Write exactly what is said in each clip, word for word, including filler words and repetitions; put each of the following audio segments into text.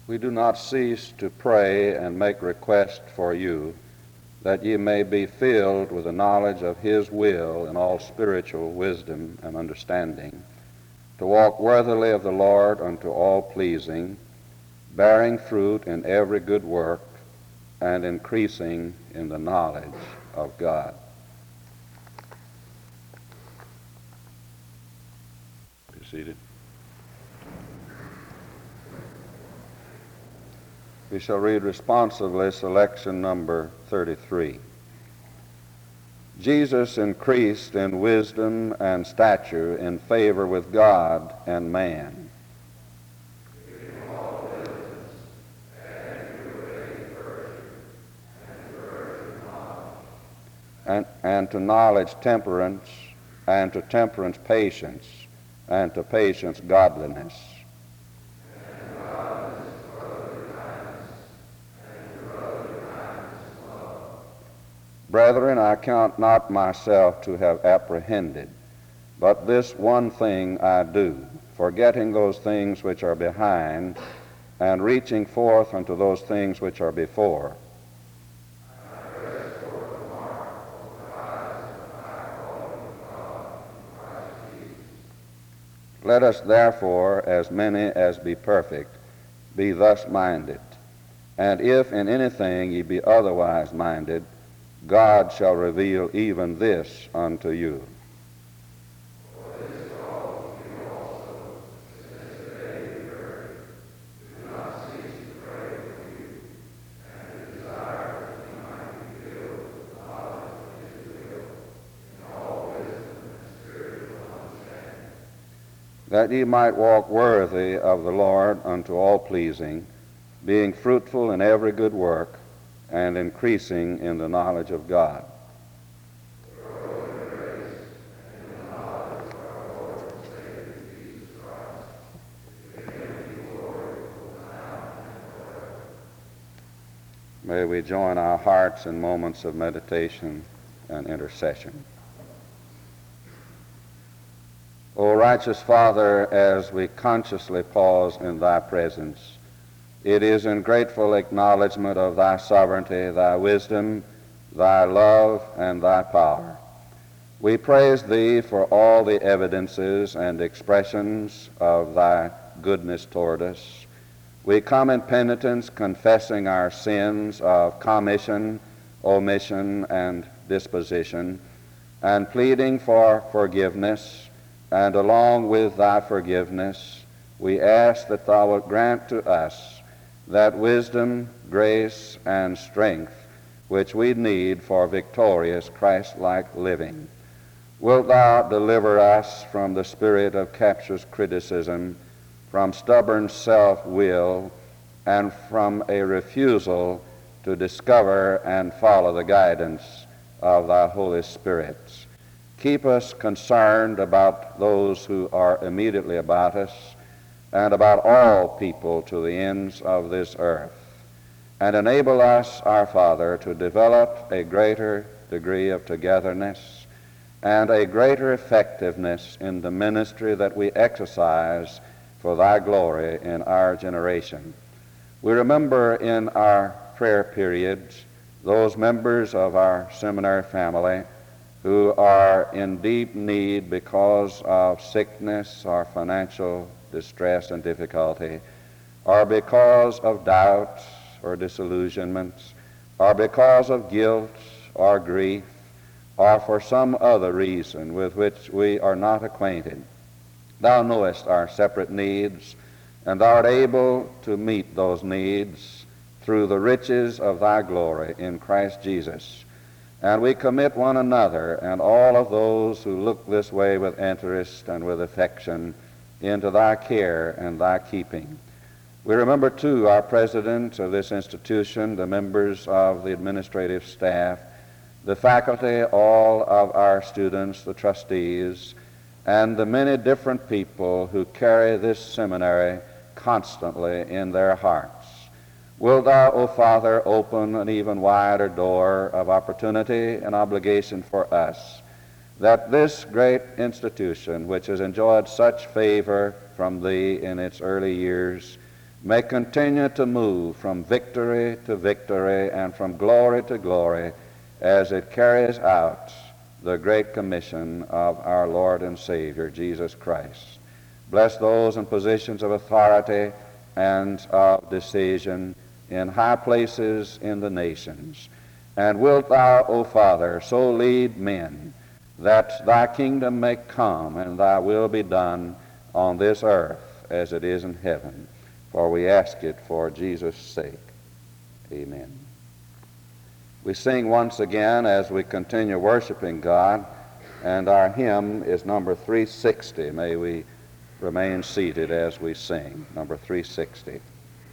We do not cease to pray and make request for you, that ye may be filled with the knowledge of his will in all spiritual wisdom and understanding, to walk worthily of the Lord unto all pleasing, bearing fruit in every good work, and increasing in the knowledge of God. Be seated. We shall read responsively selection number thirty-three. Jesus increased in wisdom and stature in favor with God and man. And, and to knowledge temperance, and to temperance patience, and to patience godliness. Brethren, I count not myself to have apprehended, but this one thing I do, forgetting those things which are behind, and reaching forth unto those things which are before. Let us therefore, as many as be perfect, be thus minded. And if in anything ye be otherwise minded, God shall reveal even this unto you. That ye might walk worthy of the Lord unto all pleasing, being fruitful in every good work, and increasing in the knowledge of God. May we join our hearts in moments of meditation and intercession. O righteous Father, as we consciously pause in thy presence, it is in grateful acknowledgement of thy sovereignty, thy wisdom, thy love, and thy power. We praise thee for all the evidences and expressions of thy goodness toward us. We come in penitence, confessing our sins of commission, omission, and disposition, and pleading for forgiveness. And along with thy forgiveness, we ask that thou wilt grant to us that wisdom, grace, and strength which we need for victorious Christ-like living. Wilt thou deliver us from the spirit of captious criticism, from stubborn self-will, and from a refusal to discover and follow the guidance of thy Holy Spirit. Keep us concerned about those who are immediately about us, and about all people to the ends of this earth, and enable us, our Father, to develop a greater degree of togetherness and a greater effectiveness in the ministry that we exercise for thy glory in our generation. We remember in our prayer periods those members of our seminary family who are in deep need because of sickness or financial distress and difficulty, or because of doubt or disillusionment, or because of guilt or grief, or for some other reason with which we are not acquainted. Thou knowest our separate needs, and thou art able to meet those needs through the riches of thy glory in Christ Jesus. And we commit one another and all of those who look this way with interest and with affection into thy care and thy keeping. We remember, too, our president of this institution, the members of the administrative staff, the faculty, all of our students, the trustees, and the many different people who carry this seminary constantly in their hearts. Wilt thou, O Father, open an even wider door of opportunity and obligation for us, that this great institution, which has enjoyed such favor from thee in its early years, may continue to move from victory to victory and from glory to glory as it carries out the great commission of our Lord and Savior, Jesus Christ. Bless those in positions of authority and of decision in high places in the nations. And wilt thou, O Father, so lead men that thy kingdom may come and thy will be done on this earth as it is in heaven. For we ask it for Jesus' sake. Amen. We sing once again as we continue worshiping God, and our hymn is number three sixty. May we remain seated as we sing, number three sixty.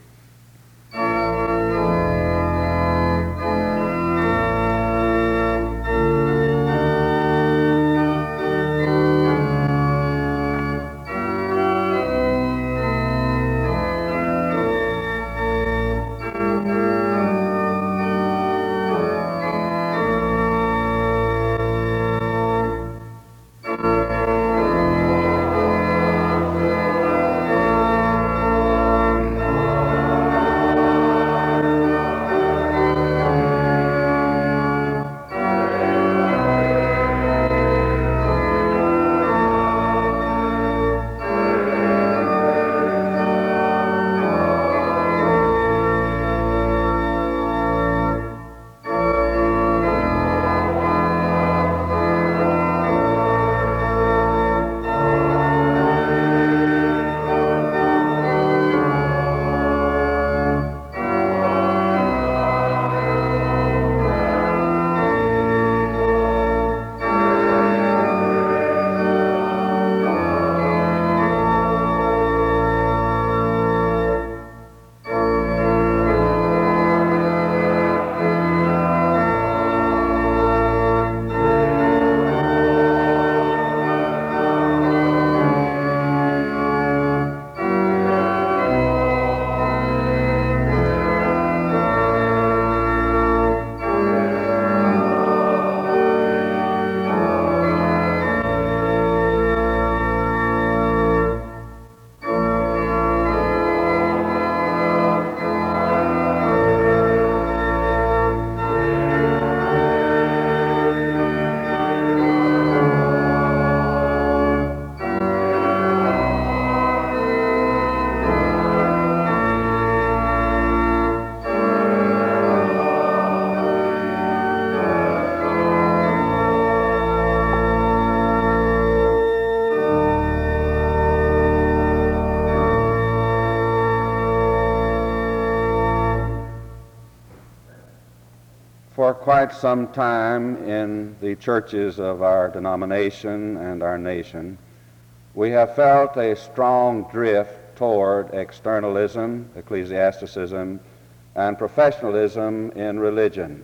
For quite some time in the churches of our denomination and our nation, we have felt a strong drift toward externalism, ecclesiasticism, and professionalism in religion.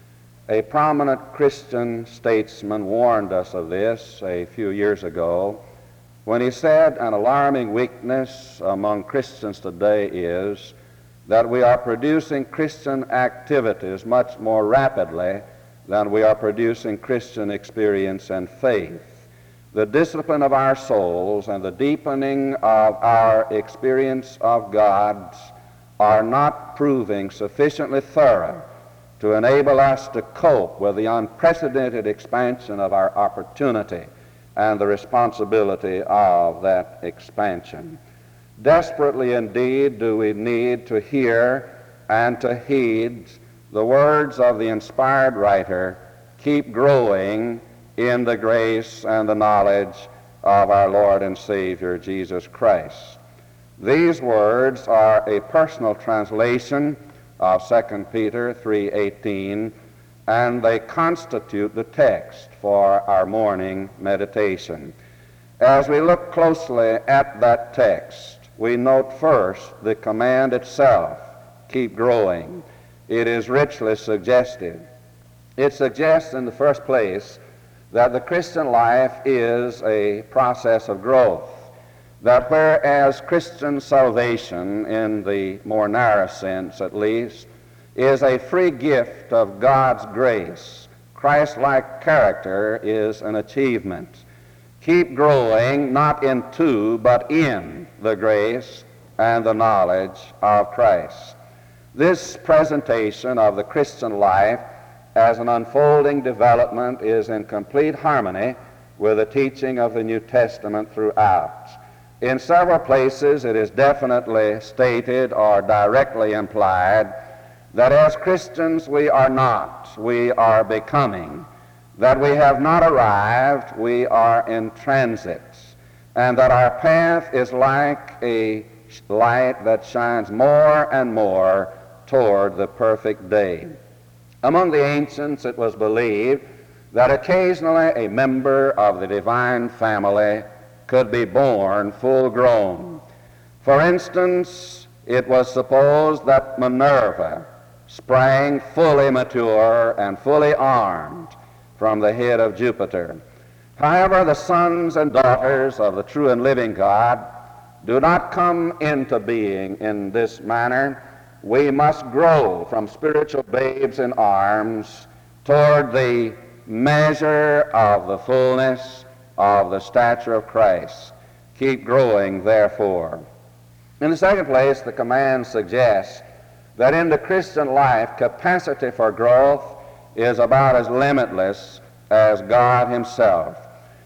A prominent Christian statesman warned us of this a few years ago when he said an alarming weakness among Christians today is that we are producing Christian activities much more rapidly than we are producing Christian experience and faith. The discipline of our souls and the deepening of our experience of God are not proving sufficiently thorough to enable us to cope with the unprecedented expansion of our opportunity and the responsibility of that expansion. Desperately indeed do we need to hear and to heed the words of the inspired writer, "Keep growing in the grace and the knowledge of our Lord and Savior Jesus Christ." These words are a personal translation of Second Peter three eighteen, and they constitute the text for our morning meditation. As we look closely at that text, we note first the command itself, keep growing. It is richly suggestive. It suggests in the first place that the Christian life is a process of growth, that whereas Christian salvation, in the more narrow sense at least, is a free gift of God's grace, Christ-like character is an achievement. Keep growing, not into, but in the grace and the knowledge of Christ. This presentation of the Christian life as an unfolding development is in complete harmony with the teaching of the New Testament throughout. In several places it is definitely stated or directly implied that as Christians we are not, we are becoming, that we have not arrived, we are in transit, and that our path is like a light that shines more and more toward the perfect day. Among the ancients it was believed that occasionally a member of the divine family could be born full grown. For instance, it was supposed that Minerva sprang fully mature and fully armed from the head of Jupiter. However, the sons and daughters of the true and living God do not come into being in this manner. We must grow from spiritual babes in arms toward the measure of the fullness of the stature of Christ. Keep growing, therefore. In the second place, the command suggests that in the Christian life, capacity for growth is about as limitless as God himself.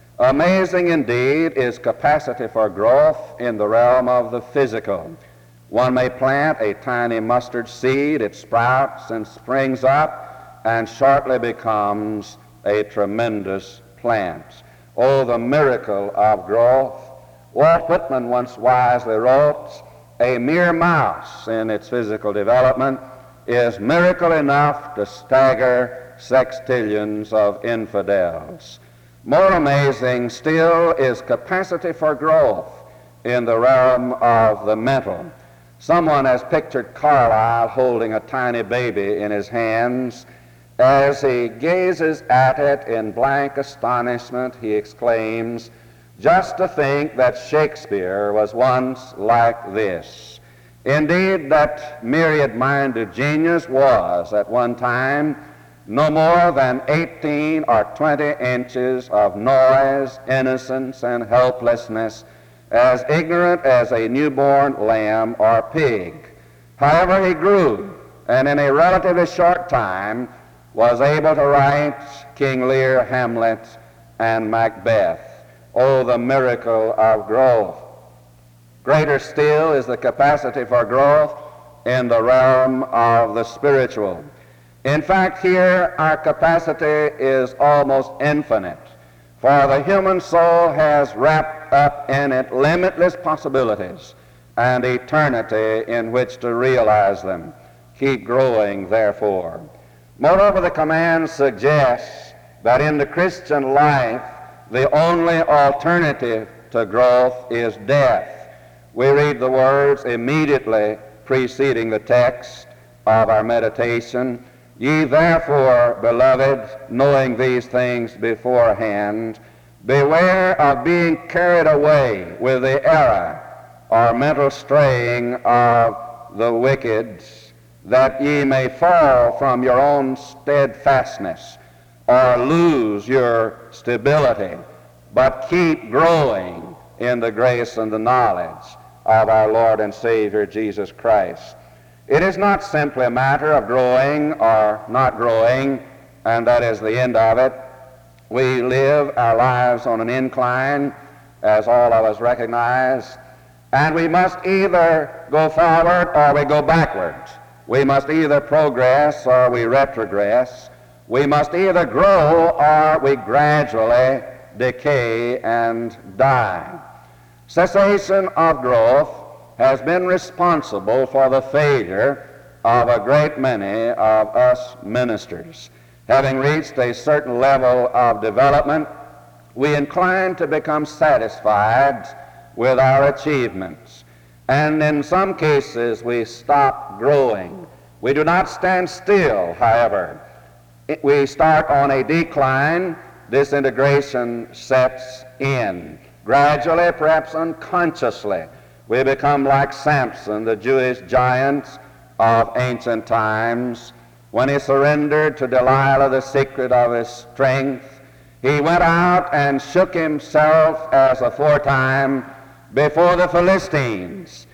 Amazing indeed is capacity for growth in the realm of the physical. One may plant a tiny mustard seed, it sprouts and springs up and shortly becomes a tremendous plant. Oh, the miracle of growth. Walt Whitman once wisely wrote, "A mere mouse in its physical development is miracle enough to stagger sextillions of infidels." More amazing still is capacity for growth in the realm of the mental. Someone has pictured Carlyle holding a tiny baby in his hands. As he gazes at it in blank astonishment, he exclaims, "Just to think that Shakespeare was once like this." Indeed, that myriad-minded genius was at one time no more than eighteen or twenty inches of noise, innocence, and helplessness, as ignorant as a newborn lamb or pig. However, he grew, and in a relatively short time was able to write King Lear, Hamlet, and Macbeth. Oh, the miracle of growth. Greater still is the capacity for growth in the realm of the spiritual. In fact, here our capacity is almost infinite, for the human soul has wrapped up in it limitless possibilities and eternity in which to realize them. Keep growing, therefore. Moreover, the command suggests that in the Christian life, the only alternative to growth is death. We read the words immediately preceding the text of our meditation, "Ye therefore, beloved, knowing these things beforehand, beware of being carried away with the error or mental straying of the wicked, that ye may fall from your own steadfastness or lose your stability, but keep growing in the grace and the knowledge of our Lord and Savior Jesus Christ." It is not simply a matter of growing or not growing, and that is the end of it. We live our lives on an incline, as all of us recognize, and we must either go forward or we go backwards. We must either progress or we retrogress. We must either grow or we gradually decay and die. Cessation of growth has been responsible for the failure of a great many of us ministers. Having reached a certain level of development, we incline to become satisfied with our achievements, and in some cases we stop growing. We do not stand still, however. It, we start on a decline, disintegration sets in. Gradually, perhaps unconsciously, we become like Samson, the Jewish giant of ancient times. When he surrendered to Delilah the secret of his strength, he went out and shook himself as aforetime before the Philistines.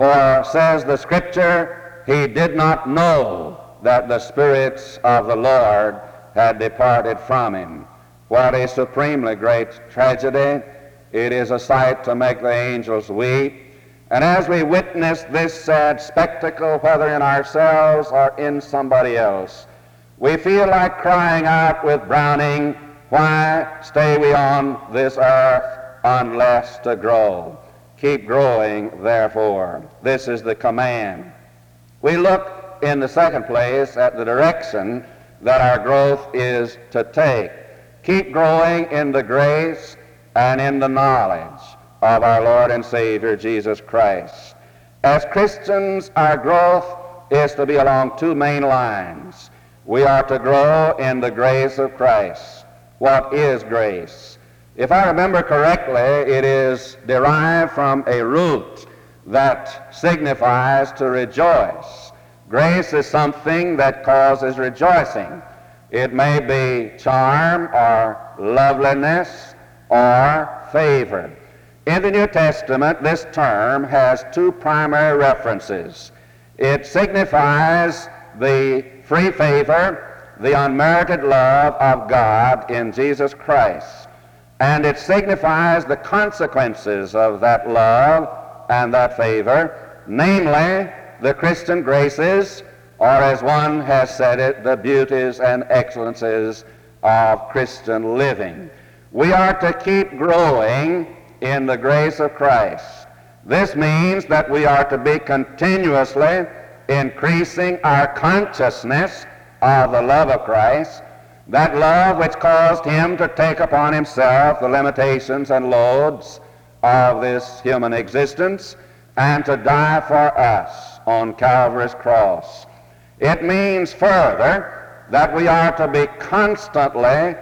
For, says the Scripture, he did not know that the spirits of the Lord had departed from him. What a supremely great tragedy. It is a sight to make the angels weep. And as we witness this sad spectacle, whether in ourselves or in somebody else, we feel like crying out with Browning, "Why stay we on this earth unless to grow? Keep growing, therefore." This is the command. We look in the second place at the direction that our growth is to take. Keep growing in the grace and in the knowledge of our Lord and Savior Jesus Christ. As Christians, our growth is to be along two main lines. We are to grow in the grace of Christ. What is grace? If I remember correctly, it is derived from a root that signifies to rejoice. Grace is something that causes rejoicing. It may be charm or loveliness or favor. In the New Testament, this term has two primary references. It signifies the free favor, the unmerited love of God in Jesus Christ. And it signifies the consequences of that love and that favor, namely the Christian graces, or as one has said it, the beauties and excellences of Christian living. We are to keep growing in the grace of Christ. This means that we are to be continuously increasing our consciousness of the love of Christ, that love which caused him to take upon himself the limitations and loads of this human existence and to die for us on Calvary's cross. It means further that we are to be constantly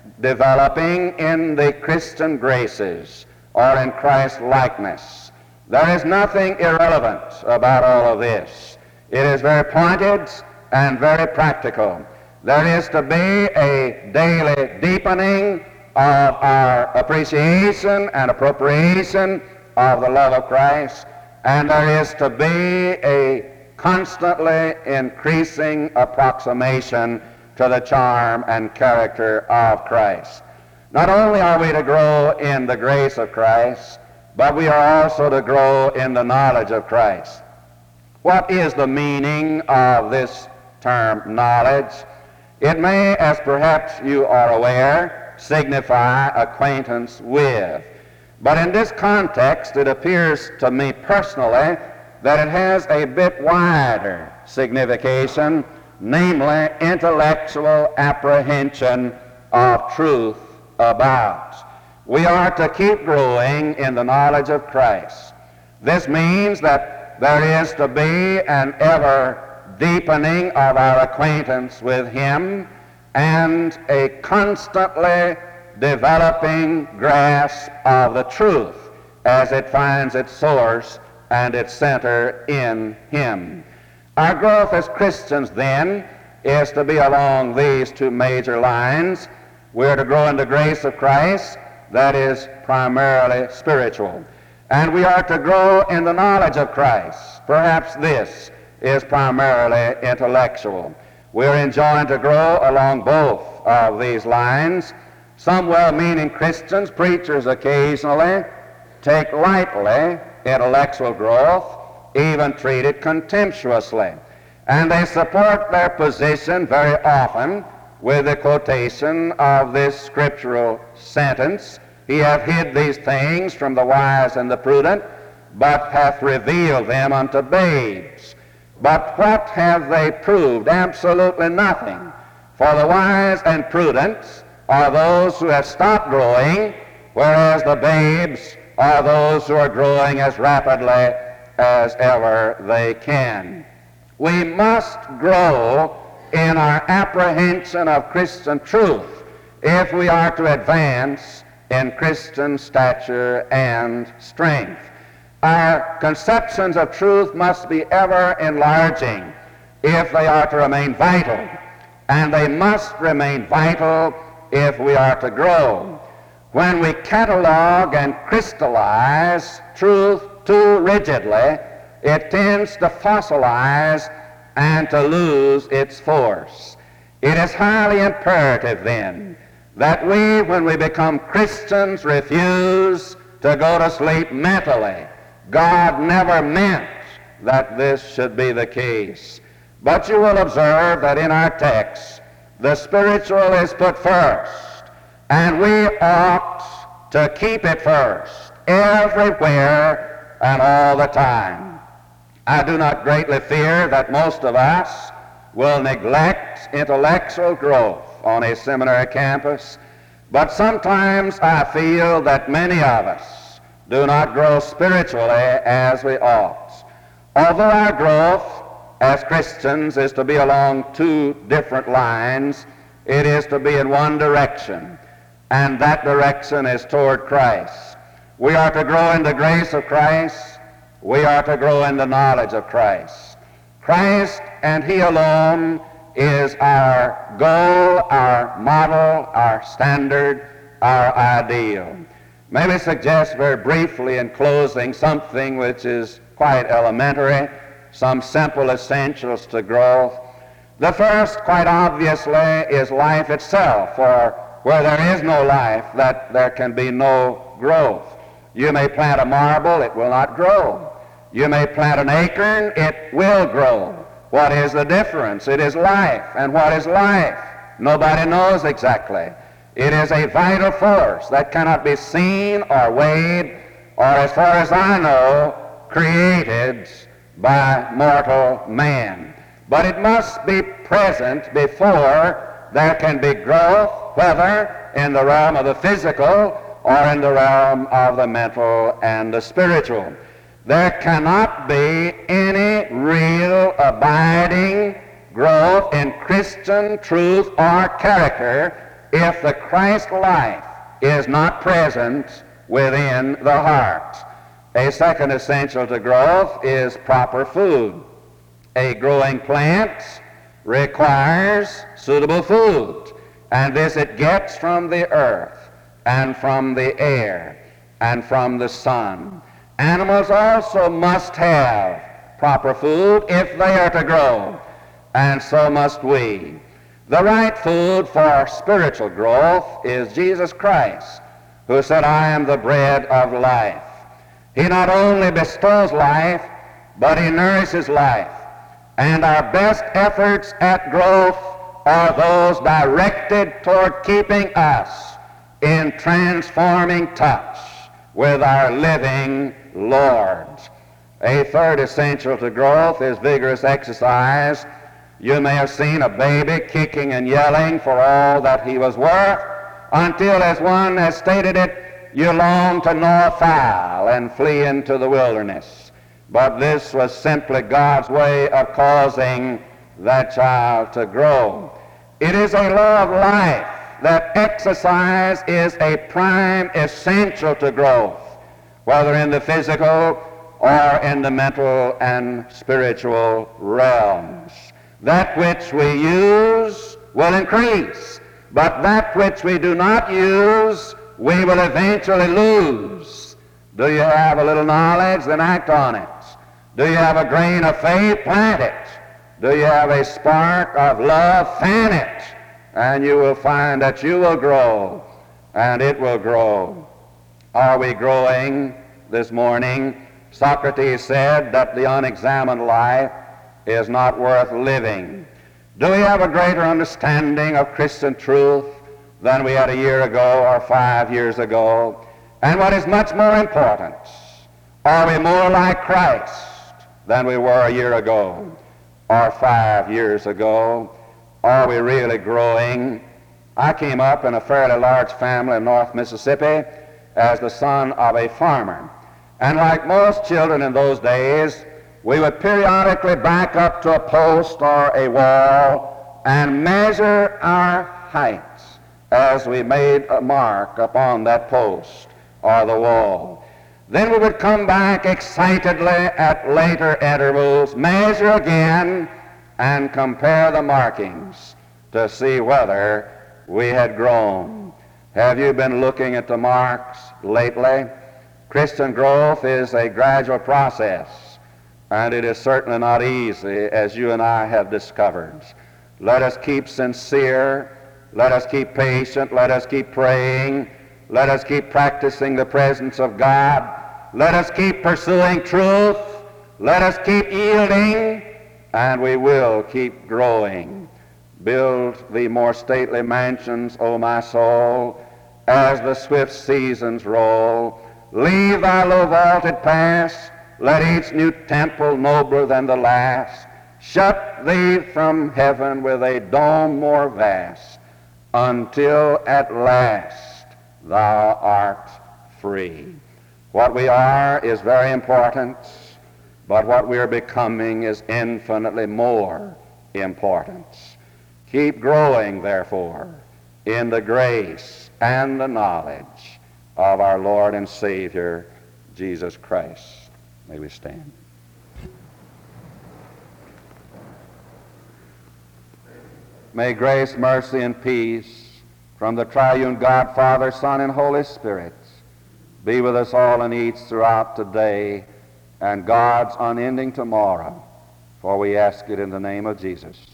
developing in the Christian graces or in Christ's likeness. There is nothing irrelevant about all of this. It is very pointed and very practical. There is to be a daily deepening of our appreciation and appropriation of the love of Christ, and there is to be a constantly increasing approximation to the charm and character of Christ. Not only are we to grow in the grace of Christ, but we are also to grow in the knowledge of Christ. What is the meaning of this term, knowledge? It may, as perhaps you are aware, signify acquaintance with. But in this context, it appears to me personally that it has a bit wider signification, namely intellectual apprehension of truth about. We are to keep growing in the knowledge of Christ. This means that there is to be an ever deepening of our acquaintance with him and a constantly developing grasp of the truth as it finds its source and its center in him. Our growth as Christians, then, is to be along these two major lines. We're to grow in the grace of Christ, that is primarily spiritual. And we are to grow in the knowledge of Christ. Perhaps this is primarily intellectual. We're enjoined to grow along both of these lines. Some well-meaning Christians, preachers occasionally, take lightly intellectual growth, even treat it contemptuously. And they support their position very often with the quotation of this scriptural sentence, "He hath hid these things from the wise and the prudent, but hath revealed them unto babes." But what have they proved? Absolutely nothing. For the wise and prudent are those who have stopped growing, whereas the babes are those who are growing as rapidly as ever they can. We must grow in our apprehension of Christian truth if we are to advance in Christian stature and strength. Our conceptions of truth must be ever enlarging if they are to remain vital, and they must remain vital if we are to grow. When we catalog and crystallize truth too rigidly, it tends to fossilize and to lose its force. It is highly imperative then that we, when we become Christians, refuse to go to sleep mentally. God never meant that this should be the case. But you will observe that in our text, the spiritual is put first, and we ought to keep it first, everywhere and all the time. I do not greatly fear that most of us will neglect intellectual growth on a seminary campus, but sometimes I feel that many of us do not grow spiritually as we ought. Although our growth as Christians is to be along two different lines, it is to be in one direction, and that direction is toward Christ. We are to grow in the grace of Christ. We are to grow in the knowledge of Christ. Christ and He alone is our goal, our model, our standard, our ideal. May we suggest very briefly in closing something which is quite elementary, some simple essentials to growth. The first, quite obviously, is life itself, for where there is no life, that there can be no growth. You may plant a marble, it will not grow. You may plant an acorn, it will grow. What is the difference? It is life. And what is life? Nobody knows exactly. It is a vital force that cannot be seen or weighed, or, as far as I know, created by mortal man. But it must be present before there can be growth, whether in the realm of the physical or in the realm of the mental and the spiritual. There cannot be any real abiding growth in Christian truth or character if the Christ life is not present within the heart. A second essential to growth is proper food. A growing plant requires suitable food, and this it gets from the earth and from the air and from the sun. Animals also must have proper food if they are to grow, and so must we. The right food for spiritual growth is Jesus Christ, who said, "I am the bread of life." He not only bestows life, but He nourishes life. And our best efforts at growth are those directed toward keeping us in transforming touch with our living Lord. A third essential to growth is vigorous exercise. You may have seen a baby kicking and yelling for all that he was worth, until, as one has stated it, you long to gnaw a fowl and flee into the wilderness. But this was simply God's way of causing that child to grow. It is a law of life that exercise is a prime essential to growth, whether in the physical or in the mental and spiritual realms. That which we use will increase, but that which we do not use, we will eventually lose. Do you have a little knowledge? Then act on it. Do you have a grain of faith? Plant it. Do you have a spark of love? Fan it. And you will find that you will grow, and it will grow. Are we growing this morning? Socrates said that the unexamined life is not worth living. Do we have a greater understanding of Christian truth than we had a year ago or five years ago? And what is much more important, are we more like Christ than we were a year ago or five years ago? Are we really growing? I came up in a fairly large family in North Mississippi as the son of a farmer. And like most children in those days, we would periodically back up to a post or a wall and measure our height as we made a mark upon that post or the wall. Then we would come back excitedly at later intervals, measure again, and compare the markings to see whether we had grown. Have you been looking at the marks lately? Christian growth is a gradual process. And it is certainly not easy, as you and I have discovered. Let us keep sincere. Let us keep patient. Let us keep praying. Let us keep practicing the presence of God. Let us keep pursuing truth. Let us keep yielding, and we will keep growing. Build thee more stately mansions, O my soul, as the swift seasons roll. Leave thy low vaulted pass. Let each new temple nobler than the last shut thee from heaven with a dome more vast, until at last thou art free. What we are is very important, but what we are becoming is infinitely more important. Keep growing, therefore, in the grace and the knowledge of our Lord and Savior, Jesus Christ. May we stand. May grace, mercy, and peace from the triune God, Father, Son, and Holy Spirit be with us all and each throughout today and God's unending tomorrow. For we ask it in the name of Jesus.